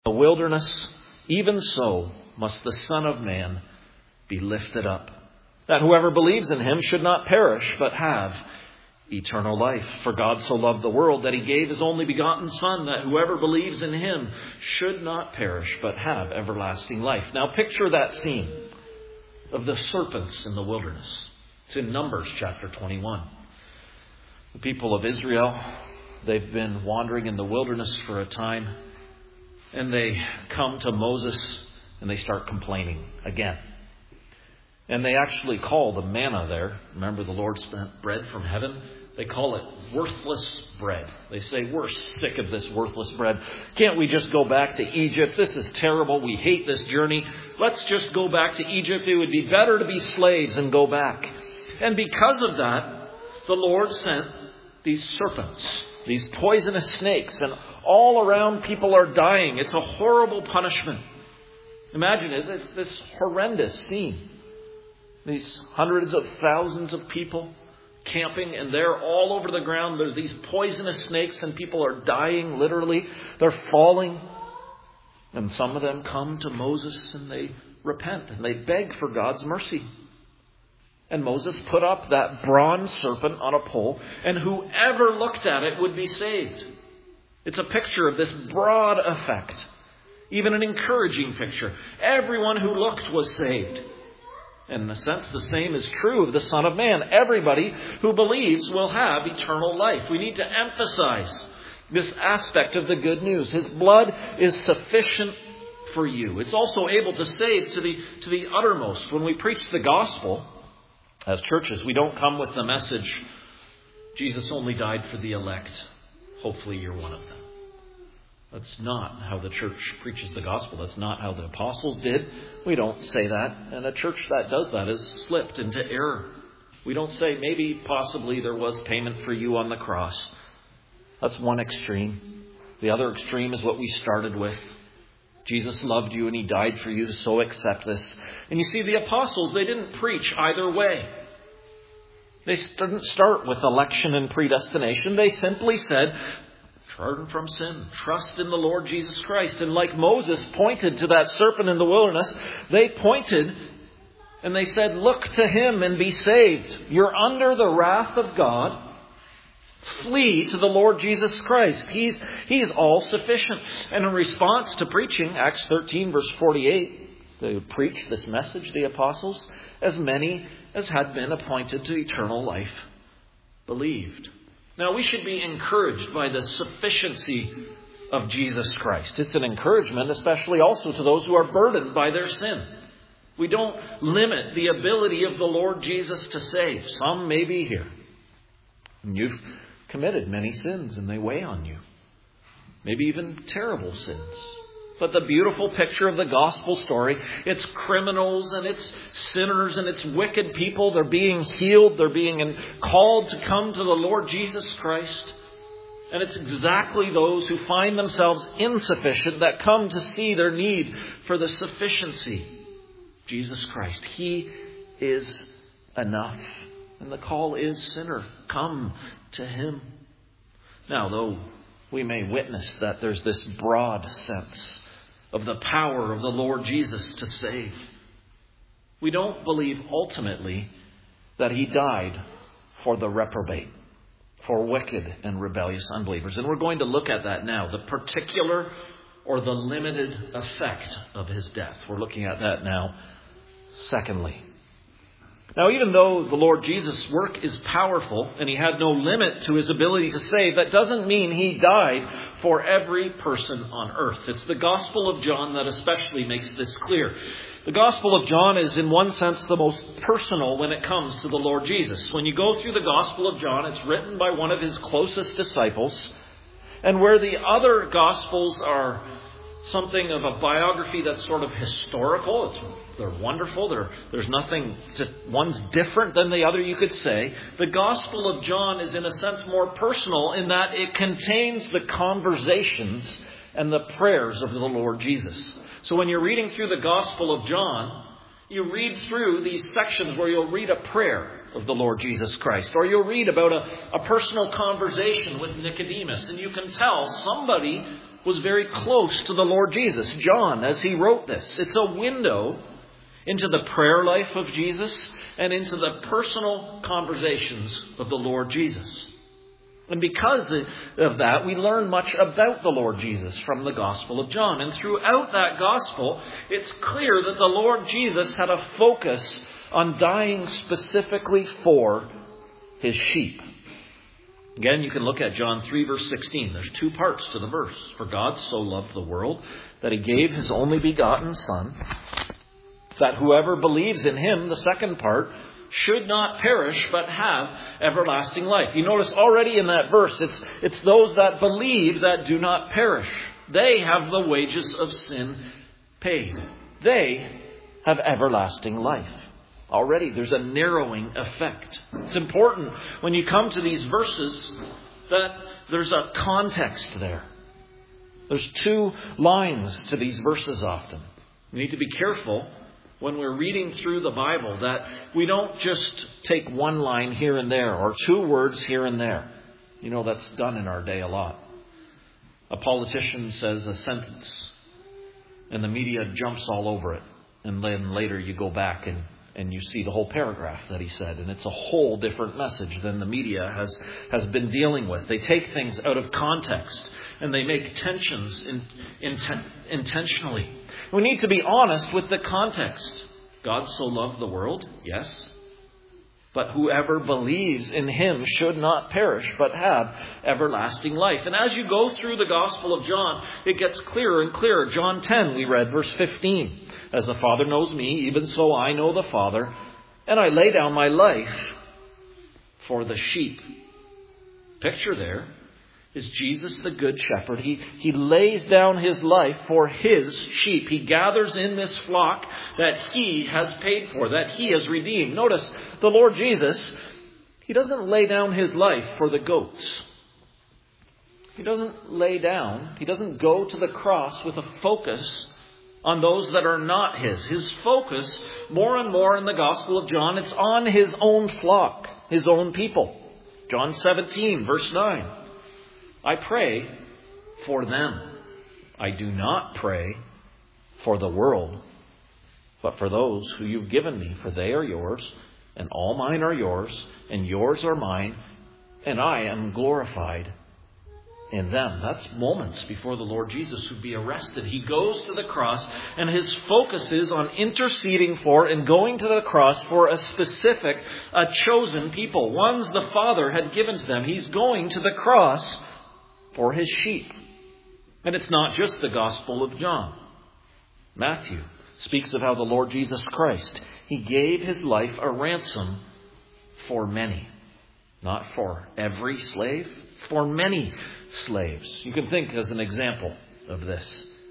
the wilderness, even so must the Son of Man be lifted up, that whoever believes in him should not perish, but have eternal life. For God so loved the world that he gave his only begotten Son, that whoever believes in him should not perish, but have everlasting life. Now picture that scene of the serpents in the wilderness. It's in Numbers chapter 21. The people of Israel, they've been wandering in the wilderness for a time. And they come to Moses and they start complaining again. And they actually call the manna there, remember the Lord sent bread from heaven? They call it worthless bread. They say, we're sick of this worthless bread. Can't we just go back to Egypt? This is terrible. We hate this journey. Let's just go back to Egypt. It would be better to be slaves and go back. And because of that, the Lord sent these serpents, these poisonous snakes, and all around people are dying. It's a horrible punishment. Imagine it. It's this horrendous scene. These hundreds of thousands of people camping, and they're all over the ground. There's these poisonous snakes, and people are dying, literally. They're falling. And some of them come to Moses, and they repent, and they beg for God's mercy. And Moses put up that bronze serpent on a pole, and whoever looked at it would be saved. It's a picture of this broad effect. Even an encouraging picture. Everyone who looked was saved. And in a sense, the same is true of the Son of Man. Everybody who believes will have eternal life. We need to emphasize this aspect of the good news. His blood is sufficient for you. It's also able to save to the uttermost. When we preach the gospel, as churches, we don't come with the message, Jesus only died for the elect. Hopefully you're one of them. That's not how the church preaches the gospel. That's not how the apostles did. We don't say that. And a church that does that has slipped into error. We don't say maybe, possibly there was payment for you on the cross. That's one extreme. The other extreme is what we started with. Jesus loved you and he died for you, so accept this. And you see, the apostles, they didn't preach either way. They didn't start with election and predestination. They simply said, turn from sin, trust in the Lord Jesus Christ. And like Moses pointed to that serpent in the wilderness, they pointed and they said, look to him and be saved. You're under the wrath of God. Flee to the Lord Jesus Christ. He's all sufficient. And in response to preaching, Acts 13 verse 48, they preached this message, the apostles, as many as had been appointed to eternal life believed. Now we should be encouraged by the sufficiency of Jesus Christ. It's an encouragement, especially also to those who are burdened by their sin. We don't limit the ability of the Lord Jesus to save. Some may be here. And you've committed many sins and they weigh on you. Maybe even terrible sins. But the beautiful picture of the gospel story, it's criminals and it's sinners and it's wicked people. They're being healed. They're being called to come to the Lord Jesus Christ. And it's exactly those who find themselves insufficient that come to see their need for the sufficiency of Jesus Christ. He is enough. And the call is, sinner, come to him. Now, though we may witness that there's this broad sense of the power of the Lord Jesus to save, we don't believe ultimately that he died for the reprobate, for wicked and rebellious unbelievers. And we're going to look at that now, the particular or the limited effect of his death. We're looking at that now. Secondly, now, even though the Lord Jesus' work is powerful and he had no limit to his ability to save, that doesn't mean he died for every person on earth. It's the Gospel of John that especially makes this clear. The Gospel of John is, in one sense, the most personal when it comes to the Lord Jesus. When you go through the Gospel of John, it's written by one of his closest disciples. And where the other Gospels are something of a biography that's sort of historical, they're wonderful, there's nothing, one's different than the other, you could say. The Gospel of John is in a sense more personal in that it contains the conversations and the prayers of the Lord Jesus. So when you're reading through the Gospel of John, you read through these sections where you'll read a prayer of the Lord Jesus Christ, or you'll read about a personal conversation with Nicodemus, and you can tell somebody was very close to the Lord Jesus. John, as he wrote this, it's a window into the prayer life of Jesus and into the personal conversations of the Lord Jesus. And because of that, we learn much about the Lord Jesus from the Gospel of John. And throughout that Gospel, it's clear that the Lord Jesus had a focus on dying specifically for His sheep. Again, you can look at John 3, verse 16. There's two parts to the verse. For God so loved the world that He gave His only begotten Son, that whoever believes in Him, the second part, should not perish but have everlasting life. You notice already in that verse, it's those that believe that do not perish. They have the wages of sin paid. They have everlasting life. Already there's a narrowing effect. It's important when you come to these verses that there's a context there. There's two lines to these verses often. We need to be careful when we're reading through the Bible that we don't just take one line here and there or two words here and there. You know, that's done in our day a lot. A politician says a sentence and the media jumps all over it. And then later you go back and you see the whole paragraph that he said. And it's a whole different message than the media has been dealing with. They take things out of context and they make tensions intentionally. We need to be honest with the context. God so loved the world, yes. But whoever believes in Him should not perish, but have everlasting life. And as you go through the Gospel of John, it gets clearer and clearer. John 10, we read, verse 15. As the Father knows me, even so I know the Father, and I lay down my life for the sheep. Picture there is Jesus the Good Shepherd. He lays down His life for His sheep. He gathers in this flock that He has paid for, that He has redeemed. Notice the Lord Jesus, He doesn't lay down His life for the goats. He doesn't lay down, He doesn't go to the cross with a focus on those that are not His. His focus, more and more in the Gospel of John, it's on His own flock, His own people. John 17, verse 9. I pray for them. I do not pray for the world, but for those who you've given me, for they are yours, and all mine are yours, and yours are mine, and I am glorified in them. That's moments before the Lord Jesus would be arrested. He goes to the cross, and His focus is on interceding for and going to the cross for a specific, a chosen people, ones the Father had given to them. He's going to the cross for His sheep. And it's not just the Gospel of John. Matthew speaks of how the Lord Jesus Christ, He gave His life a ransom for many. Not for every slave, for many slaves. You can think as an example of this.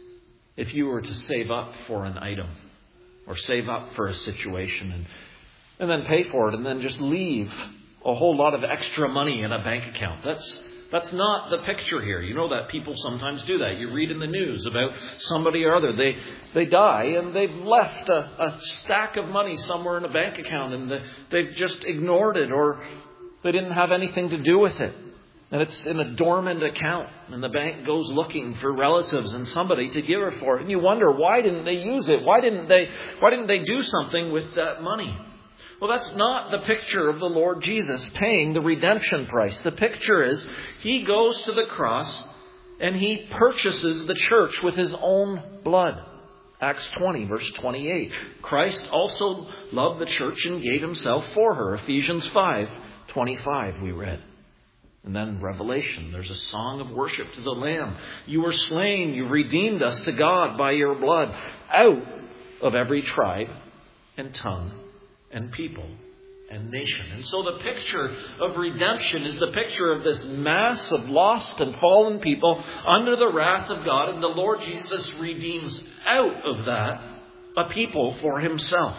If you were to save up for an item or save up for a situation and then pay for it and then just leave a whole lot of extra money in a bank account. That's not the picture here. You know that people sometimes do that. You read in the news about somebody or other. They die and they've left a stack of money somewhere in a bank account and they've just ignored it or they didn't have anything to do with it. And it's in a dormant account and the bank goes looking for relatives and somebody to give it for. And you wonder, why didn't they use it? Why didn't they do something with that money? Well, that's not the picture of the Lord Jesus paying the redemption price. The picture is He goes to the cross and He purchases the church with His own blood. Acts 20, verse 28. Christ also loved the church and gave Himself for her. Ephesians 5, 25 we read. And then Revelation, there's a song of worship to the Lamb. You were slain, you redeemed us to God by your blood, out of every tribe and tongue and people and nation. And so the picture of redemption is the picture of this mass of lost and fallen people under the wrath of God. And the Lord Jesus redeems out of that a people for Himself.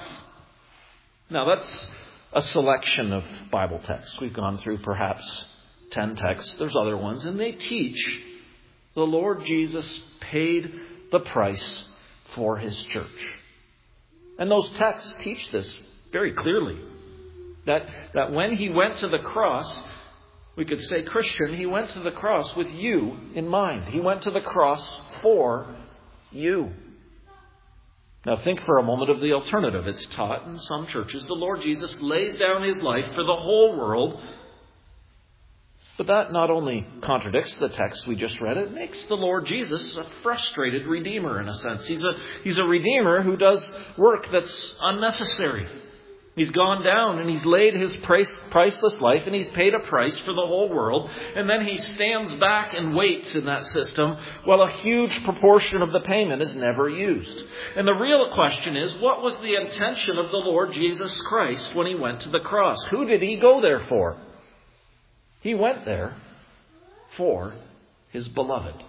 Now that's a selection of Bible texts. We've gone through perhaps 10 texts. There's other ones. And they teach the Lord Jesus paid the price for His church. And those texts teach this very clearly. That when He went to the cross, We could say, Christian, he went to the cross with you in mind. He went to the cross for you. Now think for a moment of the alternative. It's taught in some churches the Lord Jesus lays down his life for the whole world. But that not only contradicts the text we just read, it makes the Lord Jesus a frustrated redeemer in a sense. He's a redeemer who does work that's unnecessary. He's gone down and he's laid his priceless life and he's paid a price for the whole world. And then he stands back and waits in that system while a huge proportion of the payment is never used. And the real question is, what was the intention of the Lord Jesus Christ when he went to the cross? Who did he go there for? He went there for his beloved.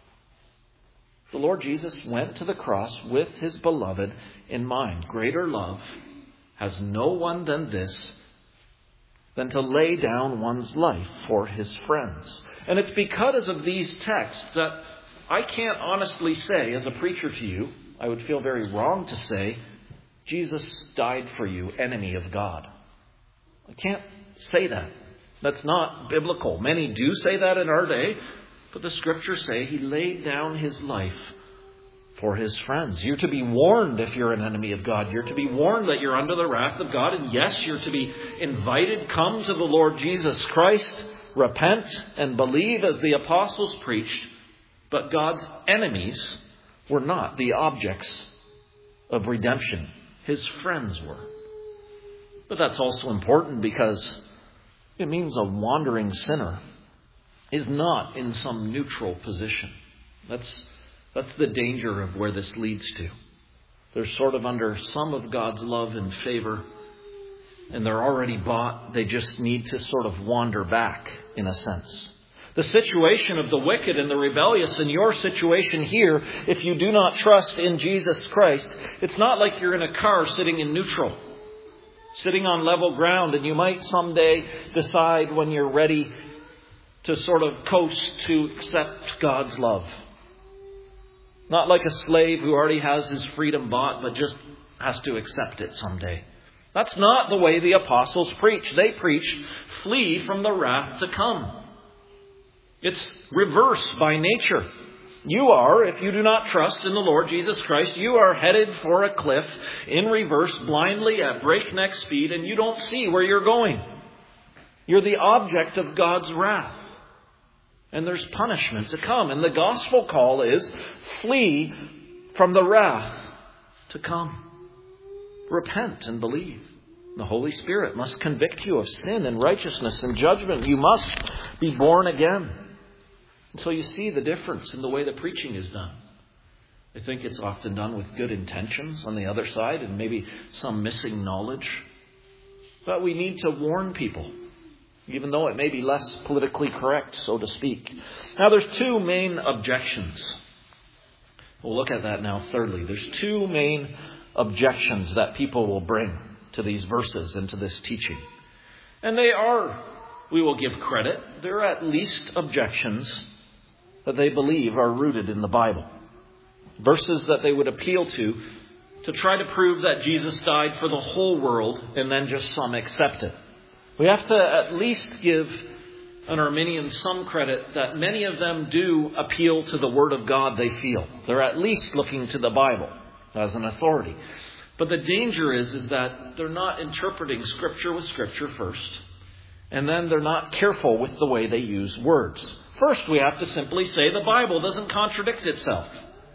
The Lord Jesus went to the cross with his beloved in mind. Greater love has no one than this, than to lay down one's life for his friends. And it's because of these texts that I can't honestly say, as a preacher to you, I would feel very wrong to say, Jesus died for you, enemy of God. I can't say that. That's not biblical. Many do say that in our day, but the Scriptures say he laid down his life for his friends. You're to be warned if you're an enemy of God. You're to be warned that you're under the wrath of God. And yes, you're to be invited. Come to the Lord Jesus Christ. Repent and believe as the apostles preached. But God's enemies were not the objects of redemption. His friends were. But that's also important because it means a wandering sinner is not in some neutral position. That's the danger of where this leads to. They're sort of under some of God's love and favor, and they're already bought. They just need to sort of wander back, in a sense. The situation of the wicked and the rebellious in your situation here, if you do not trust in Jesus Christ, it's not like you're in a car sitting in neutral, sitting on level ground, and you might someday decide when you're ready to sort of coast to accept God's love. Not like a slave who already has his freedom bought, but just has to accept it someday. That's not the way the apostles preach. They preach, flee from the wrath to come. It's reverse by nature. You are, if you do not trust in the Lord Jesus Christ, you are headed for a cliff in reverse, blindly at breakneck speed, and you don't see where you're going. You're the object of God's wrath. And there's punishment to come. And the gospel call is, flee from the wrath to come. Repent and believe. The Holy Spirit must convict you of sin and righteousness and judgment. You must be born again. And so you see the difference in the way the preaching is done. I think it's often done with good intentions on the other side and maybe some missing knowledge. But we need to warn people, even though it may be less politically correct, so to speak. Now, there's two main objections. We'll look at that now thirdly. There's two main objections that people will bring to these verses and to this teaching. And they are, we will give credit, they're at least objections that they believe are rooted in the Bible. Verses that they would appeal to try to prove that Jesus died for the whole world and then just some accept it. We have to at least give an Arminian some credit that many of them do appeal to the Word of God they feel. They're at least looking to the Bible as an authority. But the danger is that they're not interpreting Scripture with Scripture first. And then they're not careful with the way they use words. First, we have to simply say the Bible doesn't contradict itself.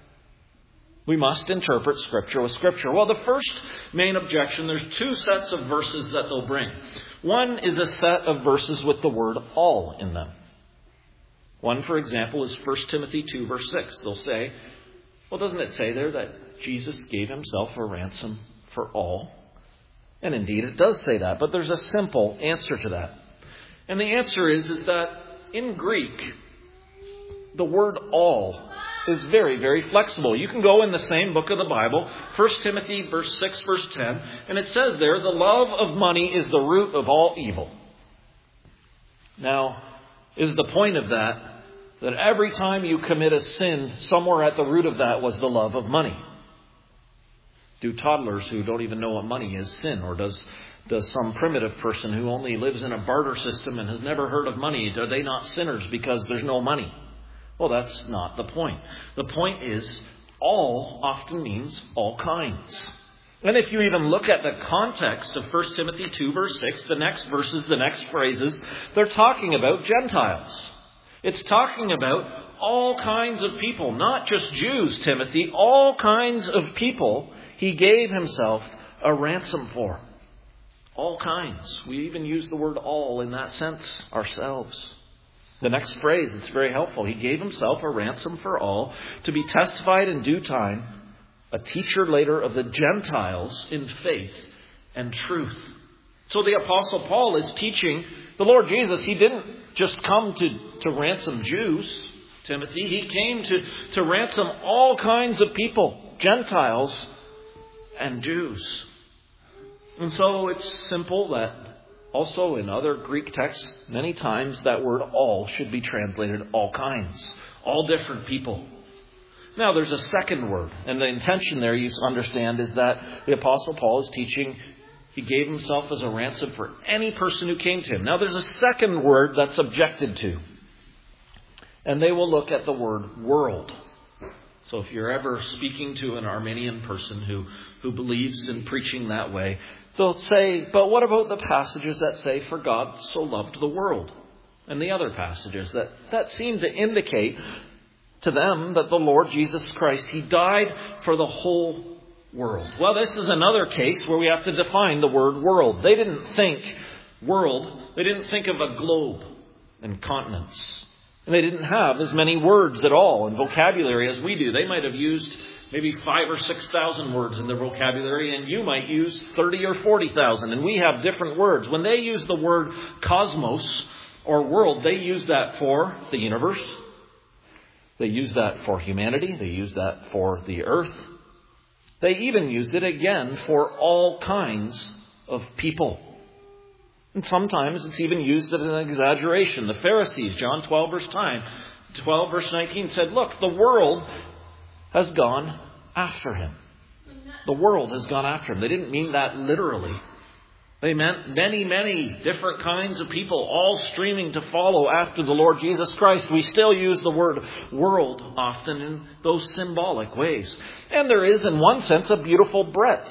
We must interpret Scripture with Scripture. Well, the first main objection, there's two sets of verses that they'll bring. One is a set of verses with the word all in them. One, for example, is 1 Timothy 2, verse 6. They'll say, well, doesn't it say there that Jesus gave himself a ransom for all? And indeed, it does say that. But there's a simple answer to that. And the answer is that in Greek, the word all is very, very flexible. You can go in the same book of the Bible, 1 Timothy verse 6, verse 10, and it says there, the love of money is the root of all evil. Now, is the point of that every time you commit a sin, somewhere at the root of that was the love of money? Do toddlers who don't even know what money is sin? Or does Does some primitive person who only lives in a barter system and has never heard of money, are they not sinners because there's no money? Well, that's not the point. The point is, all often means all kinds. And if you even look at the context of 1 Timothy 2 verse 6, the next verses, the next phrases, they're talking about Gentiles. It's talking about all kinds of people, not just Jews, Timothy, all kinds of people he gave himself a ransom for. All kinds. We even use the word all in that sense ourselves. The next phrase, it's very helpful. He gave himself a ransom for all to be testified in due time, a teacher later of the Gentiles in faith and truth. So the Apostle Paul is teaching the Lord Jesus. He didn't just come to ransom Jews, Timothy. He came to ransom all kinds of people, Gentiles and Jews. And so it's simple that also in other Greek texts, many times that word all should be translated all kinds, all different people. Now there's a second word, and the intention there you understand is that the Apostle Paul is teaching he gave himself as a ransom for any person who came to him. Now there's a second word that's objected to, and they will look at the word world. So if you're ever speaking to an Arminian person who believes in preaching that way, they'll say, but what about the passages that say, for God so loved the world? And the other passages that seem to indicate to them that the Lord Jesus Christ, he died for the whole world. Well, this is another case where we have to define the word world. They didn't think world. They didn't think of a globe and continents. And they didn't have as many words at all in vocabulary as we do. They might have used maybe 5,000 or 6,000 words in their vocabulary, and you might use 30,000 or 40,000. And we have different words. When they use the word cosmos or world, they use that for the universe. They use that for humanity. They use that for the earth. They even used it again for all kinds of people. And sometimes it's even used as an exaggeration. The Pharisees, John 12 verse 19 said, look, the world has gone after him. The world has gone after him. They didn't mean that literally. They meant many, many different kinds of people all streaming to follow after the Lord Jesus Christ. We still use the word world often in those symbolic ways. And there is, in one sense, a beautiful breadth.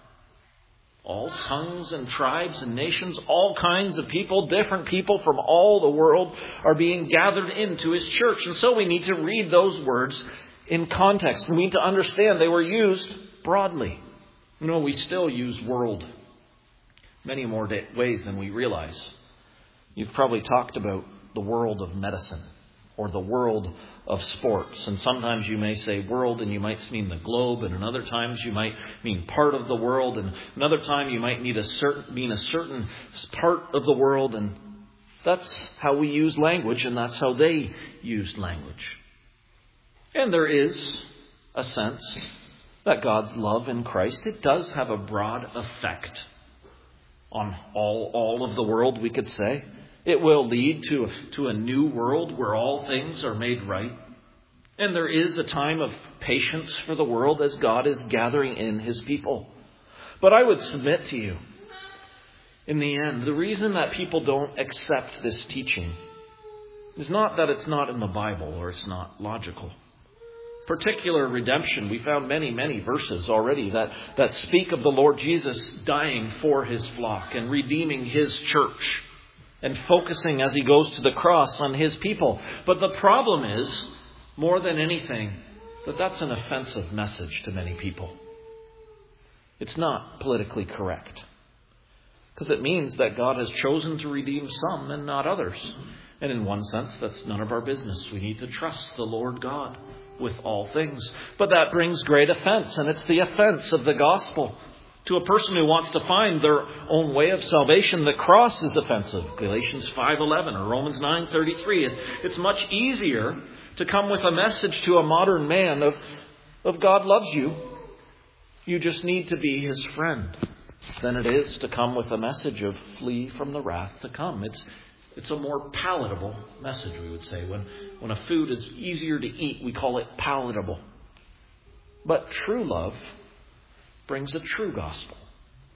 All tongues and tribes and nations, all kinds of people, different people from all the world are being gathered into his church. And so we need to read those words in context. We need to understand they were used broadly. We still use world many more ways than we realize. You've probably talked about the world of medicine or the world of sports. And sometimes you may say world and you might mean the globe, and another times you might mean part of the world, and another time you might mean a certain part of the world. And that's how we use language, and that's how they used language. And there is a sense that God's love in Christ, it does have a broad effect on all of the world, we could say. It will lead to a new world where all things are made right. And there is a time of patience for the world as God is gathering in his people. But I would submit to you, in the end, the reason that people don't accept this teaching is not that it's not in the Bible or it's not logical. Particular redemption, we found many, many verses already that speak of the Lord Jesus dying for his flock and redeeming his church and focusing as he goes to the cross on his people. But the problem is, more than anything, that's an offensive message to many people. It's not politically correct. Because it means that God has chosen to redeem some and not others. And in one sense, that's none of our business. We need to trust the Lord God with all things. But that brings great offense, and it's the offense of the gospel. To a person who wants to find their own way of salvation, the cross is offensive. Galatians 5:11 or Romans 9:33. It's much easier to come with a message to a modern man of God loves you. You just need to be his friend, than it is to come with a message of flee from the wrath to come. It's a more palatable message, we would say. When a food is easier to eat, we call it palatable. But true love brings a true gospel.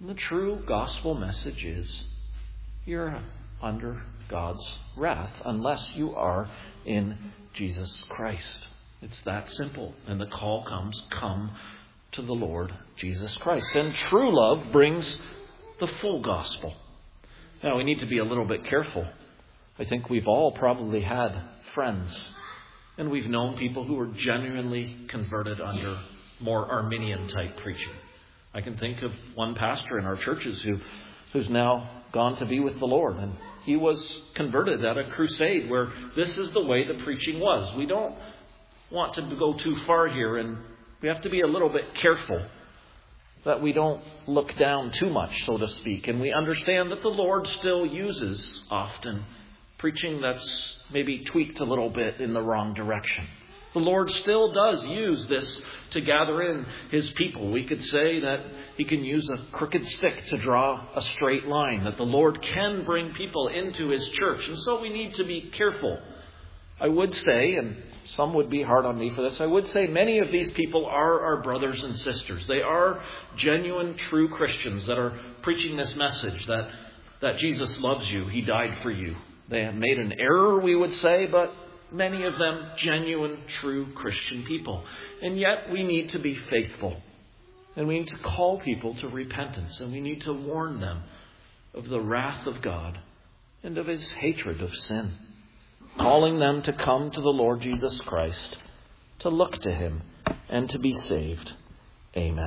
And the true gospel message is you're under God's wrath unless you are in Jesus Christ. It's that simple. And the call comes, come to the Lord Jesus Christ. And true love brings the full gospel. Now, we need to be a little bit careful. I think we've all probably had friends, and we've known people who were genuinely converted under more Arminian type preaching. I can think of one pastor in our churches who's now gone to be with the Lord, and he was converted at a crusade where this is the way the preaching was. We don't want to go too far here, and we have to be a little bit careful that we don't look down too much, so to speak, and we understand that the Lord still uses often preaching that's maybe tweaked a little bit in the wrong direction. The Lord still does use this to gather in His people. We could say that He can use a crooked stick to draw a straight line, that the Lord can bring people into His church. And so we need to be careful. I would say, and some would be hard on me for this, I would say many of these people are our brothers and sisters. They are genuine, true Christians that are preaching this message that Jesus loves you, He died for you. They have made an error, we would say, but many of them genuine, true Christian people. And yet we need to be faithful. And we need to call people to repentance. And we need to warn them of the wrath of God and of His hatred of sin. Calling them to come to the Lord Jesus Christ, to look to Him, and to be saved. Amen.